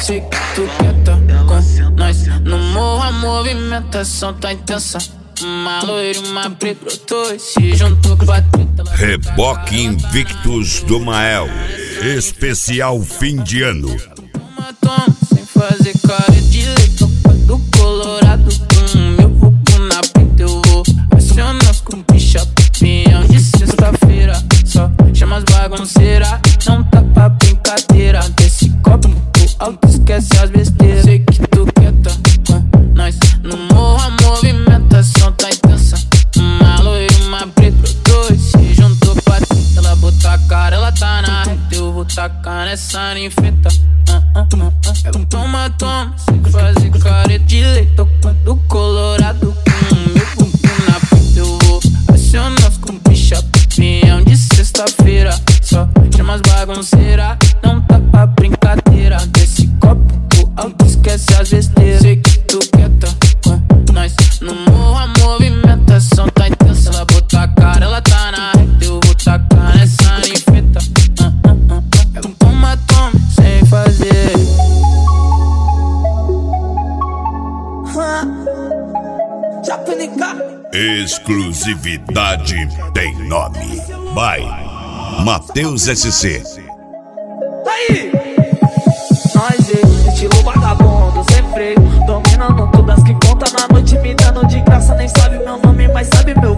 Sei que tu quer tá com nós. No morro a movimentação tá intensa. Uma loira e uma preta brotou e se juntou com a treta. Reboque Invictus do Mael. Especial fim de ano. Toma, sem fazer cara de leite. Do Colorado com o meu roubo na preta. Eu vou acionar com bicha pião de sexta-feira. Só chama as bagunceiras, não tá pra brincadeira. Desse copo muito alto, esquece as besteiras. Sei que tu quer tá com nós. No morro a movimentação tá intensa. Uma loira e uma preta brotou e se juntou pra treta. Ela botou a cara, ela tá na reta. Eu vou tacar nessa ninfeta. Ela toma, toma, sem fazer careta de leite. Do Colorado com o meu bumbum na preta. Eu vou acionar com bicha pião de sexta-feira. Só chama as bagunceiras, não tá pra brincadeira. Desse copo alto, esquece as besteiras. Sei que tu quer tá com nós. No morro a movimentação tá intensa. Ela botou a cara, ela tá na reta. Eu vou tacar nessa ninfeta. Ela toma, toma, sem fazer. Exclusividade tem nome. By Matheus SC. Aí! Nós, estilo vagabundo, sem freio, dominando todas que conta na noite, me dando de graça. Nem sabe meu nome, mas sabe meu